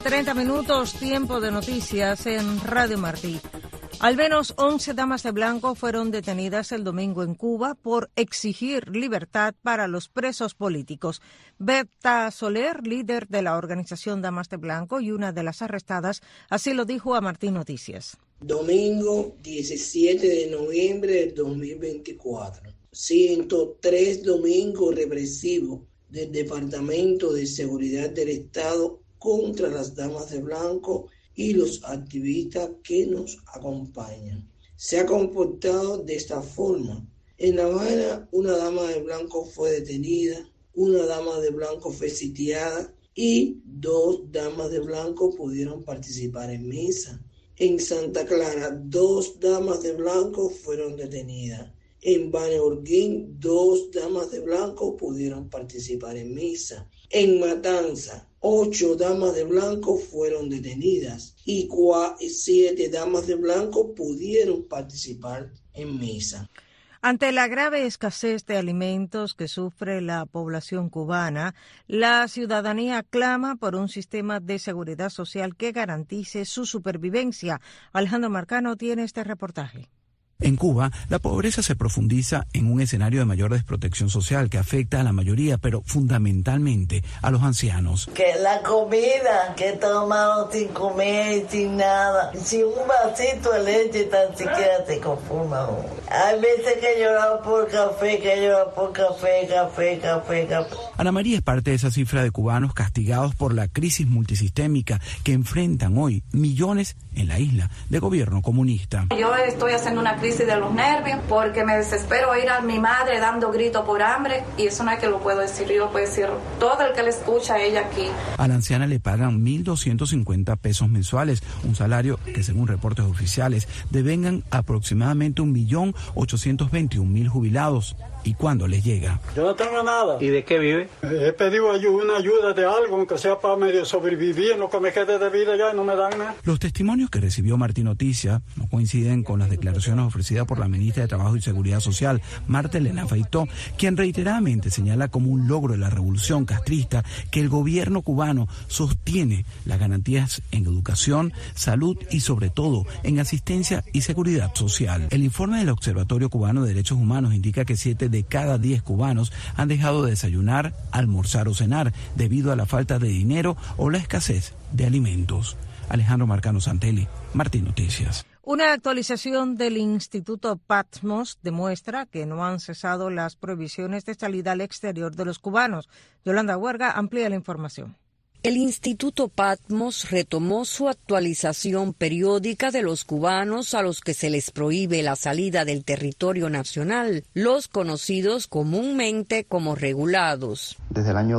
30 minutos, tiempo de noticias en Radio Martí. Al menos 11 damas de blanco fueron detenidas el domingo en Cuba por exigir libertad para los presos políticos. Berta Soler, líder de la organización Damas de Blanco y una de las arrestadas, así lo dijo a Martí Noticias. Domingo 17 de noviembre del 2024. 103 domingos represivos del Departamento de Seguridad del Estado contra las damas de blanco y los activistas que nos acompañan. Se ha comportado de esta forma. En La Habana, una dama de blanco fue detenida, una dama de blanco fue sitiada y 2 damas de blanco pudieron participar en misa. En Santa Clara, 2 damas de blanco fueron detenidas. En Baneorguín, 2 damas de blanco pudieron participar en misa. En Matanza, 8 damas de blanco fueron detenidas y 7 damas de blanco pudieron participar en misa. Ante la grave escasez de alimentos que sufre la población cubana, la ciudadanía clama por un sistema de seguridad social que garantice su supervivencia. Alejandro Marcano tiene este reportaje. En Cuba, la pobreza se profundiza en un escenario de mayor desprotección social que afecta a la mayoría, pero fundamentalmente a los ancianos. Que la comida que he tomado sin comer, sin nada, sin un vasito de leche tan siquiera te conforma. Hay veces que he llorado por café, café. Ana María es parte de esa cifra de cubanos castigados por la crisis multisistémica que enfrentan hoy millones en la isla de gobierno comunista. Yo estoy haciendo una crisis de los nervios porque me desespero oír a mi madre dando grito por hambre y eso no es que lo puedo decir yo, lo puede decir todo el que le escucha a ella aquí. A la anciana le pagan 1.250 pesos mensuales, un salario que según reportes oficiales devengan aproximadamente 1.821.000 jubilados. ¿Y cuándo les llega? Yo no tengo nada. ¿Y de qué vive? He pedido una ayuda de algo, aunque sea para medio sobrevivir, no que me quede de vida ya y no me dan nada. Los testimonios que recibió Martí Noticias no coinciden con las declaraciones ofrecidas por la ministra de Trabajo y Seguridad Social, Marta Elena Feitó, quien reiteradamente señala como un logro de la revolución castrista que el gobierno cubano sostiene las garantías en educación, salud y sobre todo en asistencia y seguridad social. El informe del Observatorio Cubano de Derechos Humanos indica que 7 de cada 10 cubanos han dejado de desayunar, almorzar o cenar debido a la falta de dinero o la escasez de alimentos. Alejandro Marcano Santelli, Martí Noticias. Una actualización del Instituto Patmos demuestra que no han cesado las prohibiciones de salida al exterior de los cubanos. Yolanda Huerga amplía la información. El Instituto Patmos retomó su actualización periódica de los cubanos a los que se les prohíbe la salida del territorio nacional, los conocidos comúnmente como regulados. Desde el año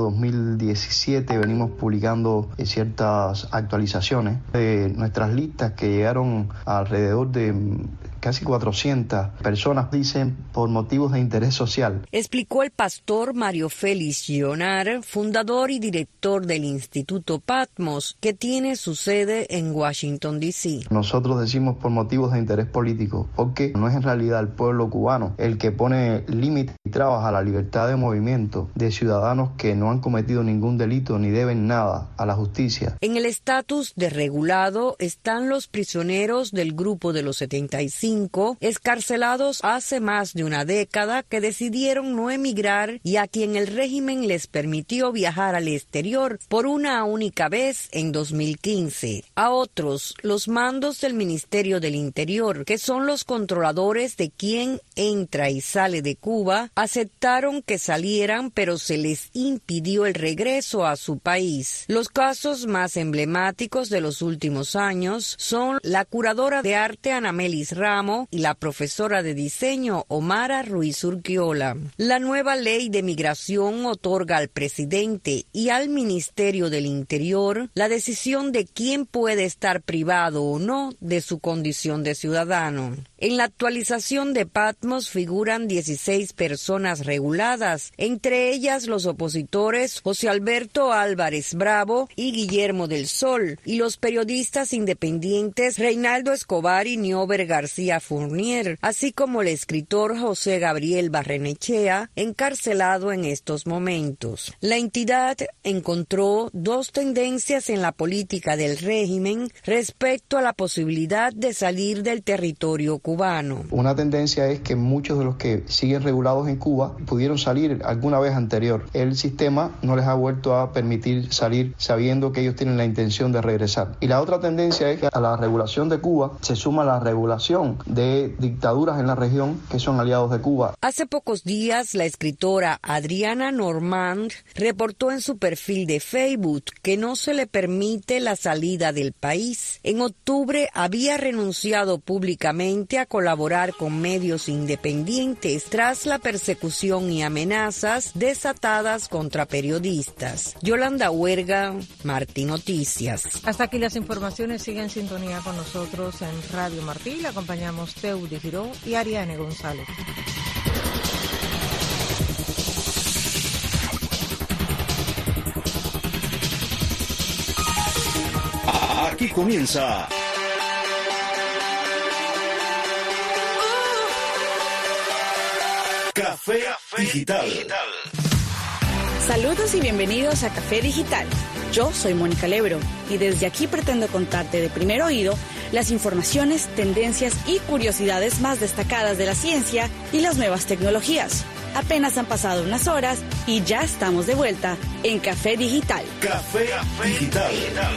2017 venimos publicando ciertas actualizaciones de nuestras listas que llegaron a alrededor de casi 400 personas, dicen, por motivos de interés social. Explicó el pastor Mario Félix Gionar, fundador y director del Instituto Patmos, que tiene su sede en Washington, D.C. Nosotros decimos por motivos de interés político, porque no es en realidad el pueblo cubano el que pone límites y trabas a la libertad de movimiento de ciudadanos que no han cometido ningún delito ni deben nada a la justicia. En el estatus de regulado están los prisioneros del Grupo de los 75, escarcelados hace más de una década, que decidieron no emigrar y a quien el régimen les permitió viajar al exterior por una única vez en 2015. A otros, los mandos del Ministerio del Interior, que son los controladores de quién entra y sale de Cuba, aceptaron que salieran, pero se les impidió el regreso a su país. Los casos más emblemáticos de los últimos años son la curadora de arte Anamelis Ramos y la profesora de diseño Omara Ruiz Urquiola. La nueva ley de migración otorga al presidente y al Ministerio del Interior la decisión de quién puede estar privado o no de su condición de ciudadano. En la actualización de Patmos figuran 16 personas reguladas, entre ellas los opositores José Alberto Álvarez Bravo y Guillermo del Sol, y los periodistas independientes Reinaldo Escobar y Niober García María Fournier, así como el escritor José Gabriel Barrenechea, encarcelado en estos momentos. La entidad encontró dos tendencias en la política del régimen respecto a la posibilidad de salir del territorio cubano. Una tendencia es que muchos de los que siguen regulados en Cuba pudieron salir alguna vez anterior. El sistema no les ha vuelto a permitir salir sabiendo que ellos tienen la intención de regresar. Y la otra tendencia es que a la regulación de Cuba se suma la regulación de dictaduras en la región que son aliados de Cuba. Hace pocos días, la escritora Adriana Normand reportó en su perfil de Facebook que no se le permite la salida del país. En octubre había renunciado públicamente a colaborar con medios independientes tras la persecución y amenazas desatadas contra periodistas. Yolanda Huerga, Martí Noticias. Hasta aquí las informaciones. Sigue en sintonía con nosotros en Radio Martí. Le acompañamos Teudi Giró y Ariane González. Aquí comienza Café Digital. Saludos y bienvenidos a Café Digital. Yo soy Mónica Lebro y desde aquí pretendo contarte de primer oído las informaciones, tendencias y curiosidades más destacadas de la ciencia y las nuevas tecnologías. Apenas han pasado unas horas y ya estamos de vuelta en Café Digital. Café Digital.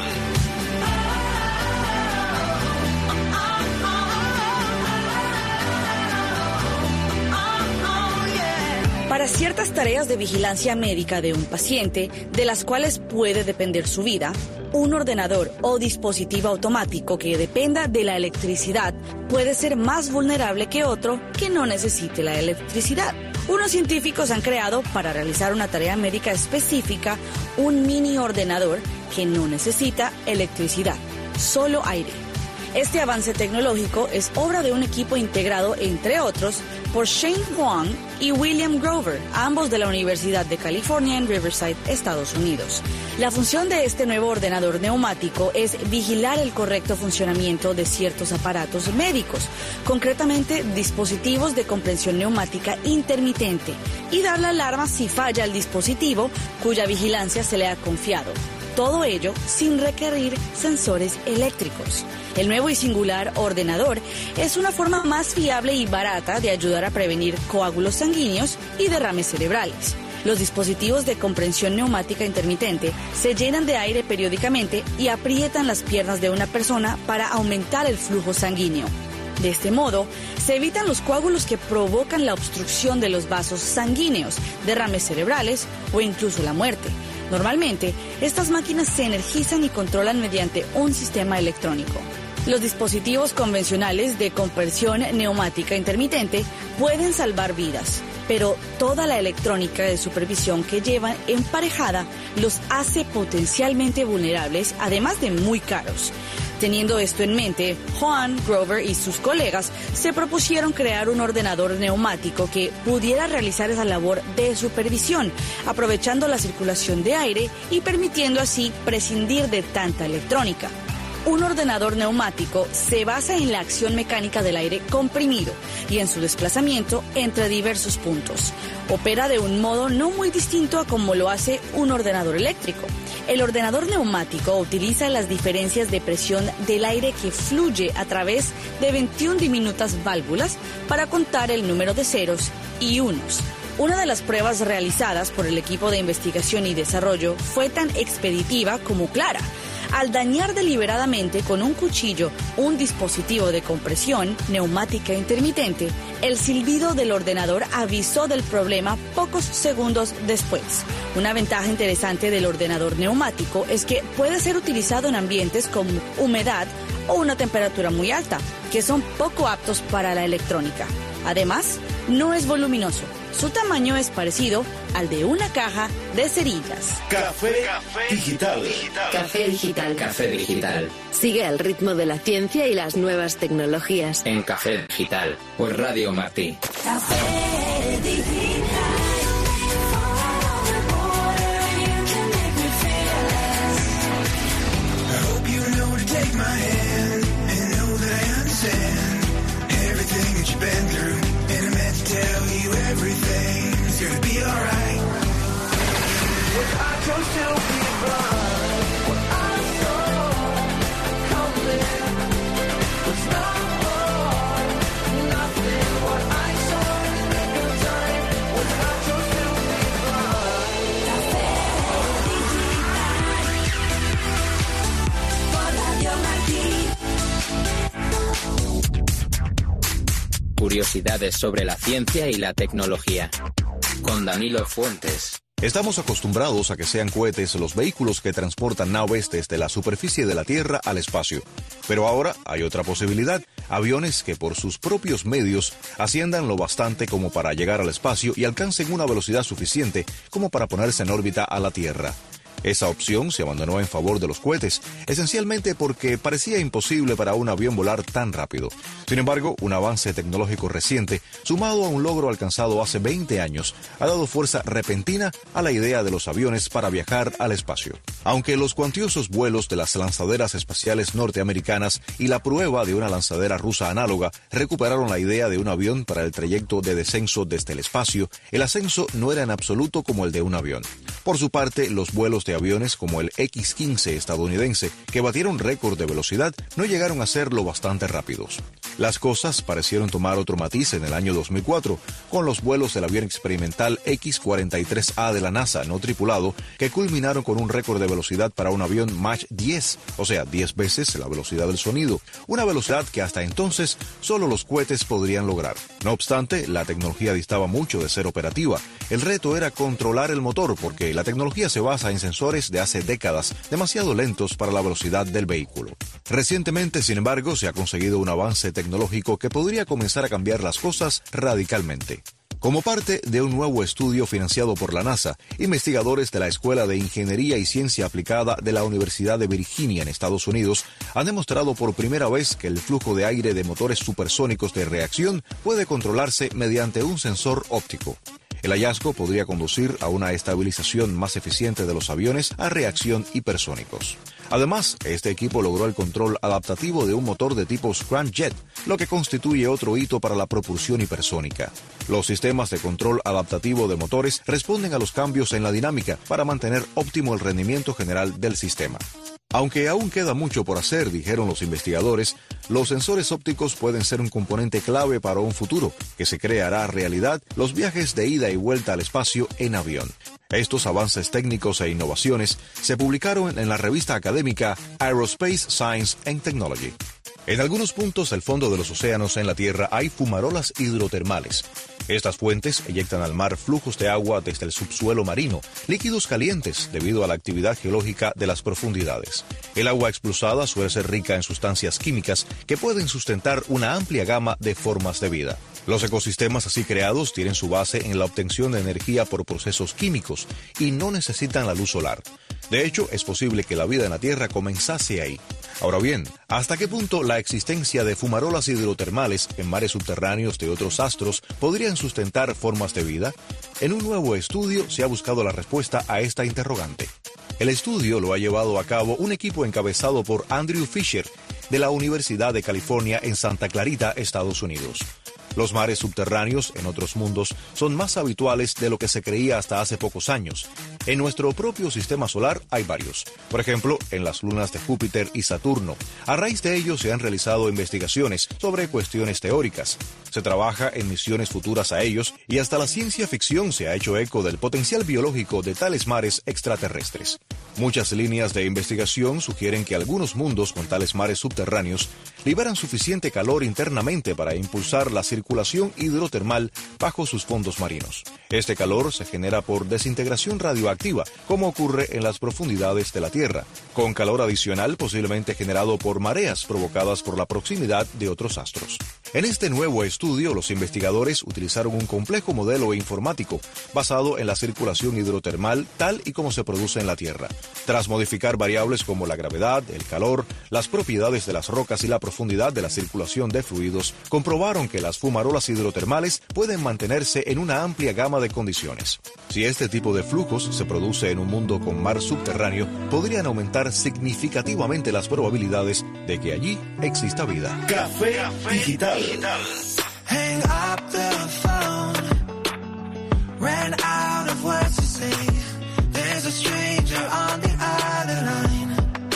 Para ciertas tareas de vigilancia médica de un paciente, de las cuales puede depender su vida, un ordenador o dispositivo automático que dependa de la electricidad puede ser más vulnerable que otro que no necesite la electricidad. Unos científicos han creado, para realizar una tarea médica específica, un mini ordenador que no necesita electricidad, solo aire. Este avance tecnológico es obra de un equipo integrado, entre otros, por Shane Huang y William Grover, ambos de la Universidad de California en Riverside, Estados Unidos. La función de este nuevo ordenador neumático es vigilar el correcto funcionamiento de ciertos aparatos médicos, concretamente dispositivos de comprensión neumática intermitente, y dar la alarma si falla el dispositivo cuya vigilancia se le ha confiado. Todo ello sin requerir sensores eléctricos. El nuevo y singular ordenador es una forma más fiable y barata de ayudar a prevenir coágulos sanguíneos y derrames cerebrales. Los dispositivos de comprensión neumática intermitente se llenan de aire periódicamente y aprietan las piernas de una persona para aumentar el flujo sanguíneo. De este modo, se evitan los coágulos que provocan la obstrucción de los vasos sanguíneos, derrames cerebrales o incluso la muerte. Normalmente, estas máquinas se energizan y controlan mediante un sistema electrónico. Los dispositivos convencionales de compresión neumática intermitente pueden salvar vidas, pero toda la electrónica de supervisión que llevan emparejada los hace potencialmente vulnerables, además de muy caros. Teniendo esto en mente, Juan, Grover y sus colegas se propusieron crear un ordenador neumático que pudiera realizar esa labor de supervisión, aprovechando la circulación de aire y permitiendo así prescindir de tanta electrónica. Un ordenador neumático se basa en la acción mecánica del aire comprimido y en su desplazamiento entre diversos puntos. Opera de un modo no muy distinto a como lo hace un ordenador eléctrico. El ordenador neumático utiliza las diferencias de presión del aire que fluye a través de 21 diminutas válvulas para contar el número de ceros y unos. Una de las pruebas realizadas por el equipo de investigación y desarrollo fue tan expeditiva como clara. Al dañar deliberadamente con un cuchillo un dispositivo de compresión neumática intermitente, el silbido del ordenador avisó del problema pocos segundos después. Una ventaja interesante del ordenador neumático es que puede ser utilizado en ambientes con humedad o una temperatura muy alta, que son poco aptos para la electrónica. Además, no es voluminoso. Su tamaño es parecido al de una caja de cerillas. Café Digital. Café Digital. Café Digital. Sigue el ritmo de la ciencia y las nuevas tecnologías. En Café Digital, por Radio Martí. Café Digital. what you've been through. And I meant to tell you everything's gonna be alright. What I chose to be blind, what I saw coming was not hard, nothing. What I saw in the nick of time, what I chose to be blind. Café Digital, por Radio Martí. Curiosidades sobre la ciencia y la tecnología. Con Danilo Fuentes. Estamos acostumbrados a que sean cohetes los vehículos que transportan naves desde la superficie de la Tierra al espacio. Pero ahora hay otra posibilidad, aviones que por sus propios medios asciendan lo bastante como para llegar al espacio y alcancen una velocidad suficiente como para ponerse en órbita a la Tierra. Esa opción se abandonó en favor de los cohetes, esencialmente porque parecía imposible para un avión volar tan rápido. Sin embargo, un avance tecnológico reciente, sumado a un logro alcanzado hace 20 años, ha dado fuerza repentina a la idea de los aviones para viajar al espacio. Aunque los cuantiosos vuelos de las lanzaderas espaciales norteamericanas y la prueba de una lanzadera rusa análoga recuperaron la idea de un avión para el trayecto de descenso desde el espacio, el ascenso no era en absoluto como el de un avión. Por su parte, los vuelos de aviones como el X-15 estadounidense, que batieron récord de velocidad, no llegaron a ser lo bastante rápidos. Las cosas parecieron tomar otro matiz en el año 2004, con los vuelos del avión experimental X-43A de la NASA no tripulado, que culminaron con un récord de velocidad para un avión Mach 10, o sea, 10 veces la velocidad del sonido, una velocidad que hasta entonces solo los cohetes podrían lograr. No obstante, la tecnología distaba mucho de ser operativa. El reto era controlar el motor, porque la tecnología se basa en sensores de hace décadas, demasiado lentos para la velocidad del vehículo. Recientemente, sin embargo, se ha conseguido un avance tecnológico que podría comenzar a cambiar las cosas radicalmente. Como parte de un nuevo estudio financiado por la NASA, investigadores de la Escuela de Ingeniería y Ciencia Aplicada de la Universidad de Virginia en Estados Unidos han demostrado por primera vez que el flujo de aire de motores supersónicos de reacción puede controlarse mediante un sensor óptico. El hallazgo podría conducir a una estabilización más eficiente de los aviones a reacción hipersónicos. Además, este equipo logró el control adaptativo de un motor de tipo scramjet, lo que constituye otro hito para la propulsión hipersónica. Los sistemas de control adaptativo de motores responden a los cambios en la dinámica para mantener óptimo el rendimiento general del sistema. Aunque aún queda mucho por hacer, dijeron los investigadores, los sensores ópticos pueden ser un componente clave para un futuro que se creará realidad los viajes de ida y vuelta al espacio en avión. Estos avances técnicos e innovaciones se publicaron en la revista académica Aerospace Science and Technology. En algunos puntos del fondo de los océanos en la Tierra hay fumarolas hidrotermales. Estas fuentes eyectan al mar flujos de agua desde el subsuelo marino, líquidos calientes debido a la actividad geológica de las profundidades. El agua expulsada suele ser rica en sustancias químicas que pueden sustentar una amplia gama de formas de vida. Los ecosistemas así creados tienen su base en la obtención de energía por procesos químicos y no necesitan la luz solar. De hecho, es posible que la vida en la Tierra comenzase ahí. Ahora bien, ¿hasta qué punto la existencia de fumarolas hidrotermales en mares subterráneos de otros astros podrían sustentar formas de vida? En un nuevo estudio se ha buscado la respuesta a esta interrogante. El estudio lo ha llevado a cabo un equipo encabezado por Andrew Fisher, de la Universidad de California en Santa Clarita, Estados Unidos. Los mares subterráneos en otros mundos son más habituales de lo que se creía hasta hace pocos años. En nuestro propio sistema solar hay varios. Por ejemplo, en las lunas de Júpiter y Saturno. A raíz de ello se han realizado investigaciones sobre cuestiones teóricas. Se trabaja en misiones futuras a ellos y hasta la ciencia ficción se ha hecho eco del potencial biológico de tales mares extraterrestres. Muchas líneas de investigación sugieren que algunos mundos con tales mares subterráneos liberan suficiente calor internamente para impulsar la circulación hidrotermal bajo sus fondos marinos. Este calor se genera por desintegración radioactiva, como ocurre en las profundidades de la Tierra, con calor adicional posiblemente generado por mareas provocadas por la proximidad de otros astros. En este nuevo estudio, los investigadores utilizaron un complejo modelo informático basado en la circulación hidrotermal tal y como se produce en la Tierra. Tras modificar variables como la gravedad, el calor, las propiedades de las rocas y la profundidad de la circulación de fluidos, comprobaron que las fumarolas hidrotermales pueden mantenerse en una amplia gama de condiciones. Si este tipo de flujos se produce en un mundo con mar subterráneo, podrían aumentar significativamente las probabilidades de que allí exista vida. Café Digital. hang up the phone. Ran out of words to say. There's a stranger on the other line.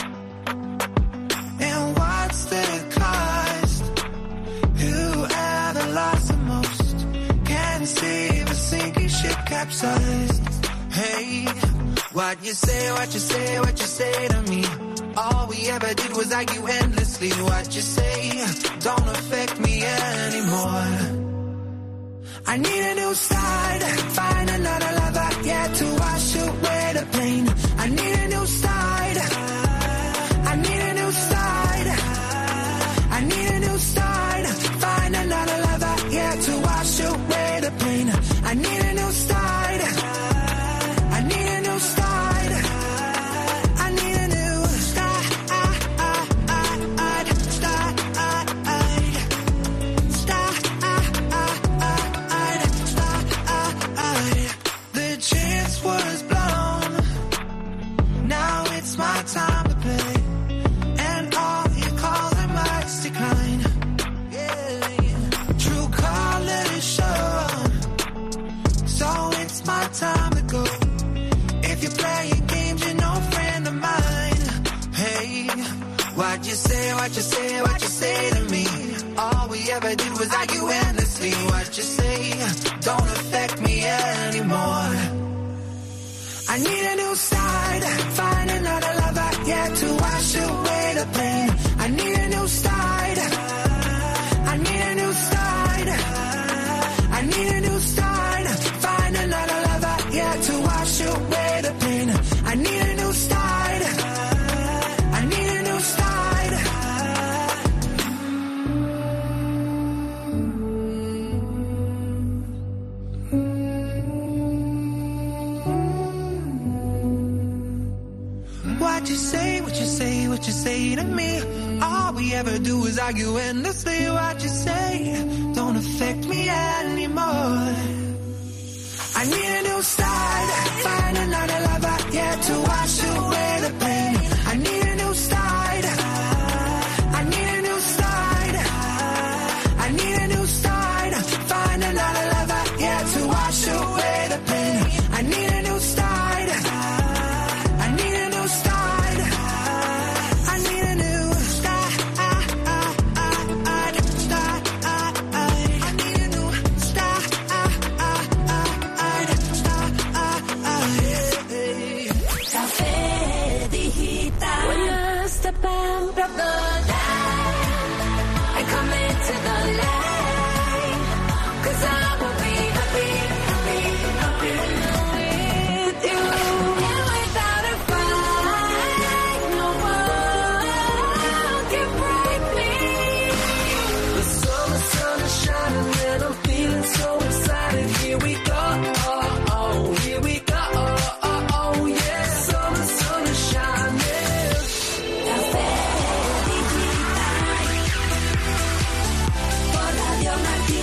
And what's the cost? Whoever lost the most can save a sinking ship capsized. Hey, what you say, what you say, what you say to me? All we ever did was argue endlessly. What you say don't affect me anymore. I need a new start, find another lover, yeah, to wash away the pain. I need a new start, I need a new start, I need a new start, find another lover, yeah, to wash away the pain. I need a new start, I need a new start, I need a new start, The chance was blown, now it's my time to play, and all your calls I must decline. Yeah. True colors shown, so it's my time to go. If you're playing games, you're no friend of mine. Hey, what you say, what you say, what you say to me? All we ever did was argue endlessly. What you say don't affect me anymore. I need a new start, find another lover, yeah, to wash away the pain. I need a new start, I need a new start, I need a new start, find another lover, yeah, to wash away the pain. I need a new start, I need a new start. What you say, what you say, what you say to me? All we ever do is argue endlessly. What you say don't affect me anymore. I need a new start, find another lover, yeah, to wash away the pain. I need a new start, I need a new start, I need a new start, find another lover, yeah, to wash away the pain. I need a new start, I need a new start, I need a new start, I need a new start, Café Digital. When you step out of the line and come into the light, 'cause I will be happy, happy, happy with you. And without a fight, no one can break me. The sun is shining and I'm feeling so excited. Here we go, oh, here we go, oh, yeah. Sun is shining. Café Digital. Por Radio Martí.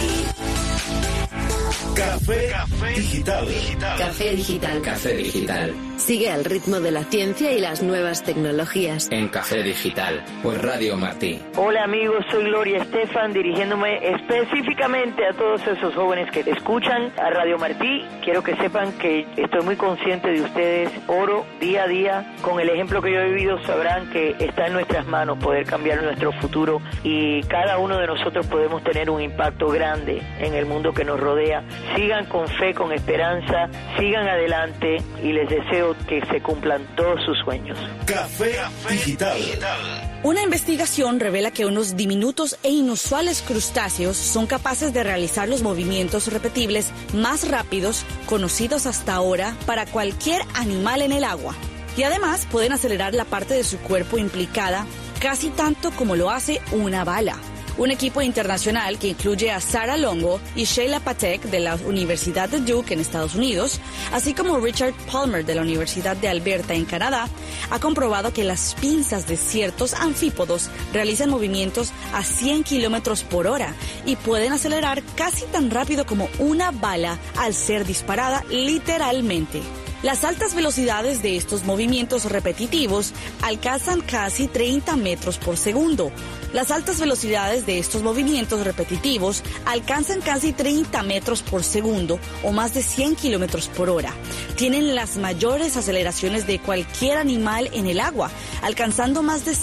Café Digital. Café Digital. Café Digital. Sigue al ritmo de la ciencia y las nuevas tecnologías. En Café Digital, por Radio Martí. Hola amigos, soy Gloria Estefan, dirigiéndome específicamente a todos esos jóvenes que escuchan a Radio Martí. Quiero que sepan que estoy muy consciente de ustedes. Oro día a día. Con el ejemplo que yo he vivido sabrán que está en nuestras manos poder cambiar nuestro futuro, y cada uno de nosotros podemos tener un impacto grande en el mundo que nos rodea. Sigan con fe, con esperanza, sigan adelante y les deseo que se cumplan todos sus sueños. Café Digital. Una investigación revela que unos diminutos e inusuales crustáceos son capaces de realizar los movimientos repetibles más rápidos conocidos hasta ahora para cualquier animal en el agua. Y además pueden acelerar la parte de su cuerpo implicada casi tanto como lo hace una bala. Un equipo internacional que incluye a Sarah Longo y Sheila Patek de la Universidad de Duke en Estados Unidos, así como Richard Palmer de la Universidad de Alberta en Canadá, ha comprobado que las pinzas de ciertos anfípodos realizan movimientos a 100 kilómetros por hora y pueden acelerar casi tan rápido como una bala al ser disparada literalmente. Las altas velocidades de estos movimientos repetitivos alcanzan casi 30 metros por segundo. Las altas velocidades de estos movimientos repetitivos alcanzan casi 30 metros por segundo o más de 100 kilómetros por hora. Tienen las mayores aceleraciones de cualquier animal en el agua, alcanzando más de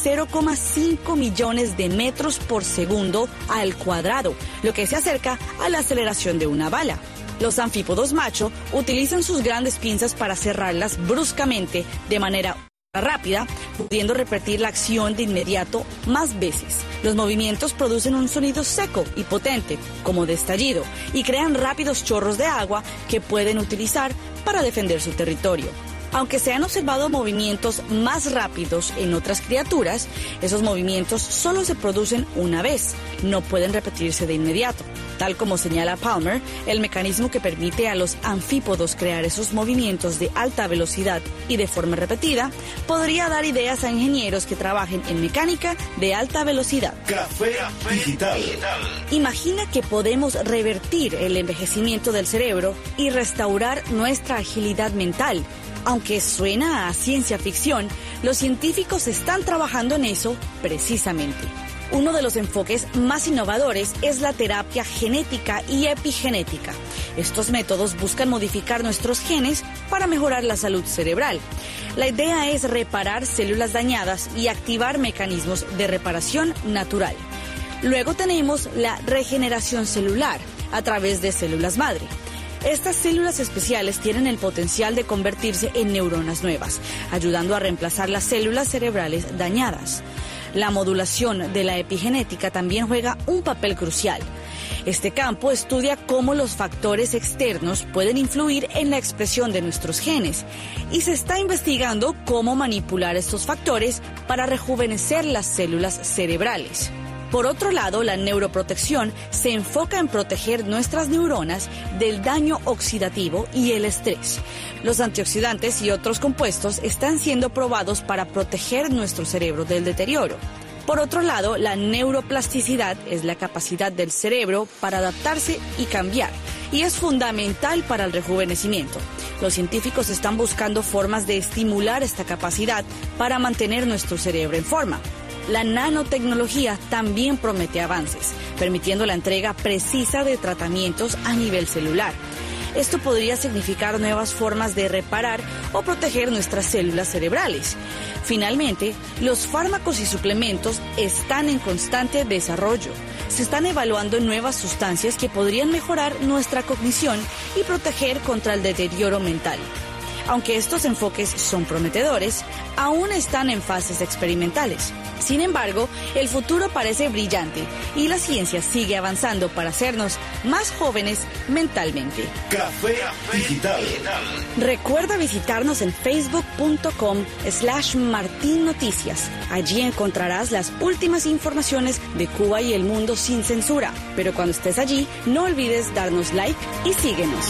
0,5 millones de metros por segundo al cuadrado, lo que se acerca a la aceleración de una bala. Los anfípodos macho utilizan sus grandes pinzas para cerrarlas bruscamente de manera rápida, pudiendo repetir la acción de inmediato más veces. Los movimientos producen un sonido seco y potente, como de estallido, y crean rápidos chorros de agua que pueden utilizar para defender su territorio. Aunque se han observado movimientos más rápidos en otras criaturas, esos movimientos solo se producen una vez, no pueden repetirse de inmediato. Tal como señala Palmer, el mecanismo que permite a los anfípodos crear esos movimientos de alta velocidad y de forma repetida podría dar ideas a ingenieros que trabajen en mecánica de alta velocidad. Café Digital. Imagina que podemos revertir el envejecimiento del cerebro y restaurar nuestra agilidad mental. Aunque suena a ciencia ficción, los científicos están trabajando en eso precisamente. Uno de los enfoques más innovadores es la terapia genética y epigenética. Estos métodos buscan modificar nuestros genes para mejorar la salud cerebral. La idea es reparar células dañadas y activar mecanismos de reparación natural. Luego tenemos la regeneración celular a través de células madre. Estas células especiales tienen el potencial de convertirse en neuronas nuevas, ayudando a reemplazar las células cerebrales dañadas. La modulación de la epigenética también juega un papel crucial. Este campo estudia cómo los factores externos pueden influir en la expresión de nuestros genes y se está investigando cómo manipular estos factores para rejuvenecer las células cerebrales. Por otro lado, la neuroprotección se enfoca en proteger nuestras neuronas del daño oxidativo y el estrés. Los antioxidantes y otros compuestos están siendo probados para proteger nuestro cerebro del deterioro. Por otro lado, la neuroplasticidad es la capacidad del cerebro para adaptarse y cambiar, y es fundamental para el rejuvenecimiento. Los científicos están buscando formas de estimular esta capacidad para mantener nuestro cerebro en forma. La nanotecnología también promete avances, permitiendo la entrega precisa de tratamientos a nivel celular. Esto podría significar nuevas formas de reparar o proteger nuestras células cerebrales. Finalmente, los fármacos y suplementos están en constante desarrollo. Se están evaluando nuevas sustancias que podrían mejorar nuestra cognición y proteger contra el deterioro mental. Aunque estos enfoques son prometedores, aún están en fases experimentales. Sin embargo, el futuro parece brillante y la ciencia sigue avanzando para hacernos más jóvenes mentalmente. Café Digital. Recuerda visitarnos en facebook.com/martinnoticias. Allí encontrarás las últimas informaciones de Cuba y el mundo sin censura. Pero cuando estés allí, no olvides darnos like y síguenos.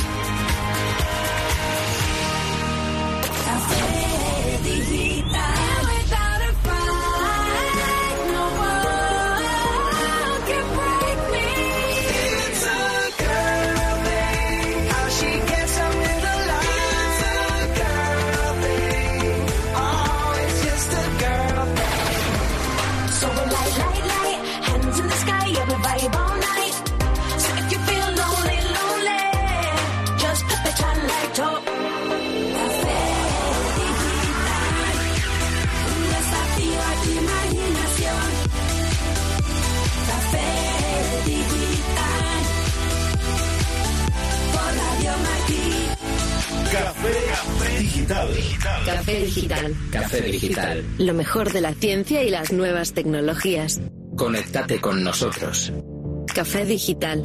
Café Digital. Café Digital. Café Digital. Lo mejor de la ciencia y las nuevas tecnologías. Conéctate con nosotros. Café Digital.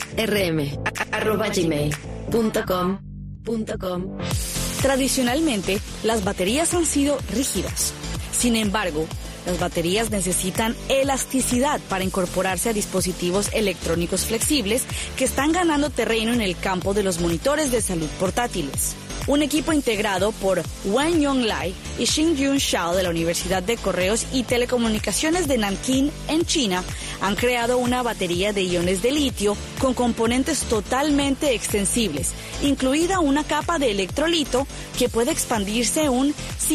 rm@gmail.com. Tradicionalmente, las baterías han sido rígidas. Sin embargo, las baterías necesitan elasticidad para incorporarse a dispositivos electrónicos flexibles que están ganando terreno en el campo de los monitores de salud portátiles. Un equipo integrado por Wen Yonglai y Xingyun Shao de la Universidad de Correos y Telecomunicaciones de Nankín, en China, han creado una batería de iones de litio con componentes totalmente extensibles, incluida una capa de electrolito que puede expandirse un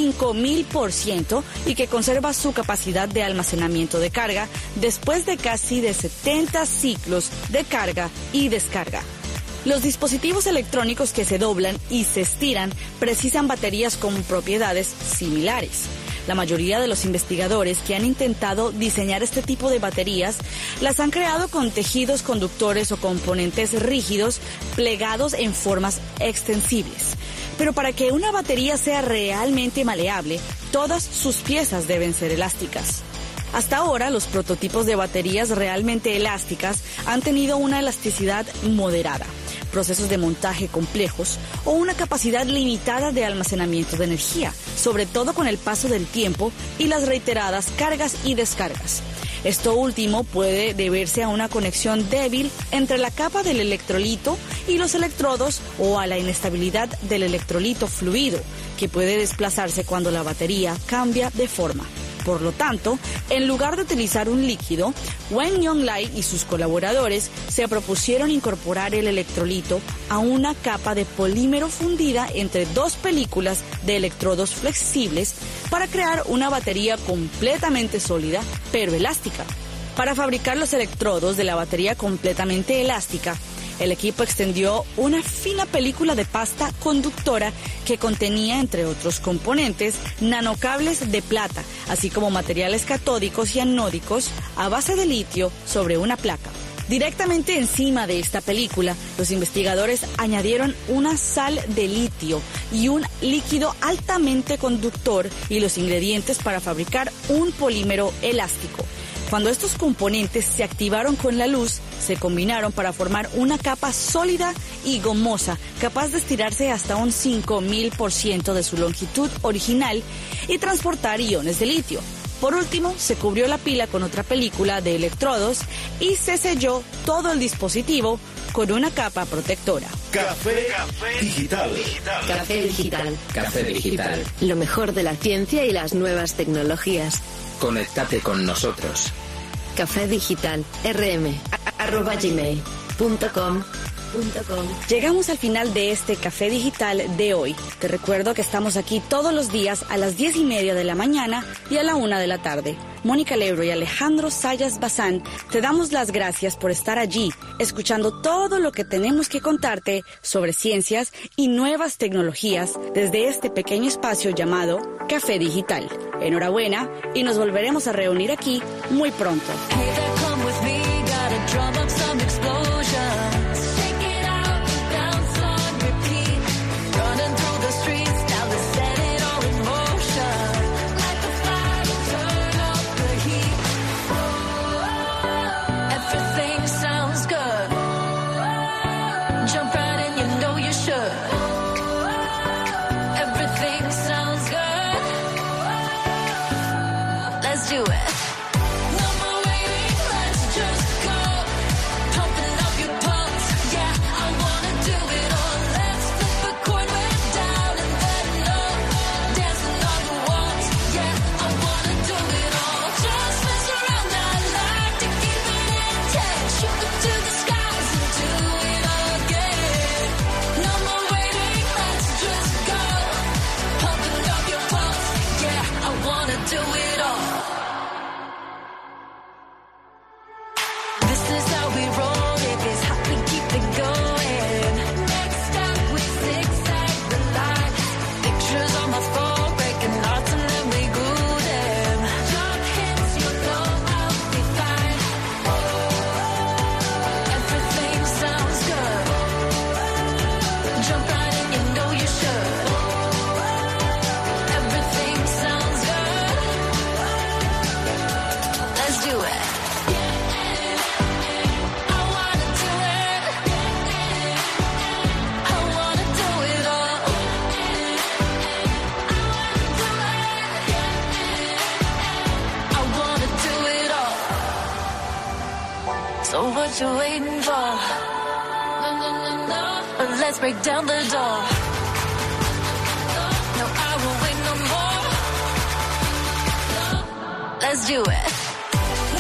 5000% y que conserva su capacidad de almacenamiento de carga después de casi de 70 ciclos de carga y descarga. Los dispositivos electrónicos que se doblan y se estiran precisan baterías con propiedades similares. La mayoría de los investigadores que han intentado diseñar este tipo de baterías las han creado con tejidos conductores o componentes rígidos plegados en formas extensibles. Pero para que una batería sea realmente maleable, todas sus piezas deben ser elásticas. Hasta ahora, los prototipos de baterías realmente elásticas han tenido una elasticidad moderada, procesos de montaje complejos o una capacidad limitada de almacenamiento de energía, sobre todo con el paso del tiempo y las reiteradas cargas y descargas. Esto último puede deberse a una conexión débil entre la capa del electrolito y los electrodos o a la inestabilidad del electrolito fluido, que puede desplazarse cuando la batería cambia de forma. Por lo tanto, en lugar de utilizar un líquido, Wen Yonglai y sus colaboradores se propusieron incorporar el electrolito a una capa de polímero fundida entre dos películas de electrodos flexibles para crear una batería completamente sólida, pero elástica. Para fabricar los electrodos de la batería completamente elástica, el equipo extendió una fina película de pasta conductora que contenía, entre otros componentes, nanocables de plata, así como materiales catódicos y anódicos a base de litio sobre una placa. Directamente encima de esta película, los investigadores añadieron una sal de litio y un líquido altamente conductor y los ingredientes para fabricar un polímero elástico. Cuando estos componentes se activaron con la luz, se combinaron para formar una capa sólida y gomosa, capaz de estirarse hasta un 5000% de su longitud original y transportar iones de litio. Por último, se cubrió la pila con otra película de electrodos y se selló todo el dispositivo con una capa protectora. Café Digital. Café Digital. Café Digital. Lo mejor de la ciencia y las nuevas tecnologías. Conéctate con nosotros. Café Digital rm@gmail.com. Llegamos al final de este Café Digital de hoy. Te recuerdo que estamos aquí todos los días a las 10:30 de la mañana y a la 1 de la tarde. Mónica Lebro y Alejandro Sayas Bazán, te damos las gracias por estar allí, escuchando todo lo que tenemos que contarte sobre ciencias y nuevas tecnologías desde este pequeño espacio llamado Café Digital. Enhorabuena y nos volveremos a reunir aquí muy pronto. what you're waiting for. Let's break down the door. Let's do it.